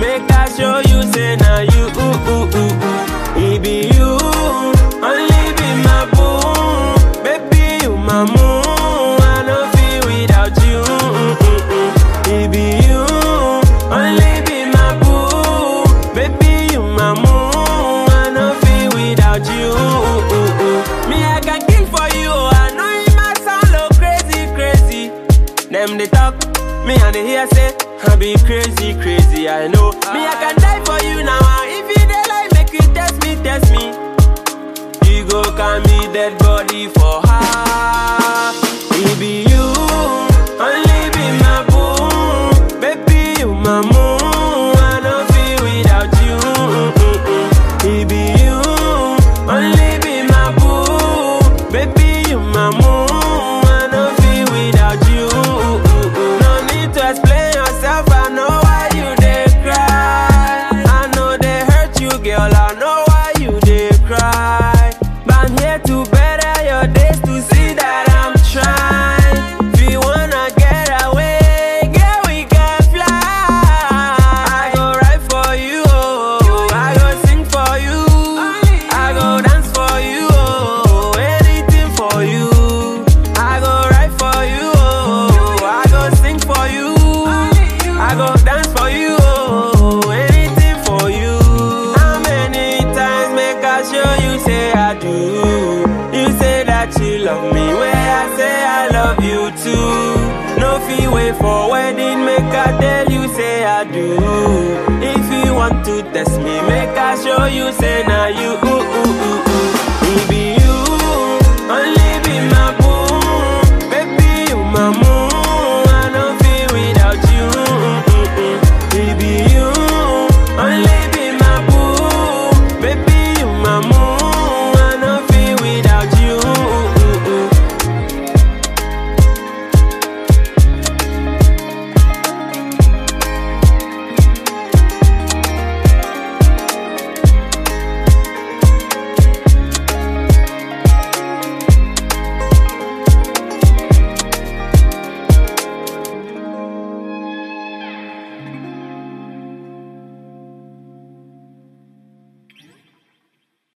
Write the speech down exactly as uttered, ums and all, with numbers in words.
make I show you, say now you, ooh, ooh, ooh, ooh. It be you, only be my boo. Baby, you my moon, I no feel without you. Mm, mm, mm. It be you, only be my boo. Baby, you my moon, I no feel without you. Ooh, ooh, ooh. Me, I can kill for you, I know it might sound low crazy, crazy. Them they talk, me and they hear say I be crazy, crazy, I know. Me, I can die for you now. If you dey like, make you test me, test me. You go call me dead body for her. It be you, only be my boo. Baby, you my moon, I don't feel without you. It be you, only be my boo. Baby, you my moon, I don't feel without you. No need to explain yourself, I know why you dey cry. I know they hurt you, girl, I know why you dey cry. But I'm here to better your days, to see that I'm trying. If you wanna get away, girl, we can fly. I go ride for you, oh. I go sing for you, I go dance for you, oh. Anything for you, I go ride for you, oh. I go sing for you, I go dance for you, oh, anything for you. How many times make I show you, say I do? You say that you love me, where I say I love you too. No fee wait for wedding, make I tell you, say I do. If you want to test me, make I show you, say now you, ooh, ooh, ooh, ooh. It be you, only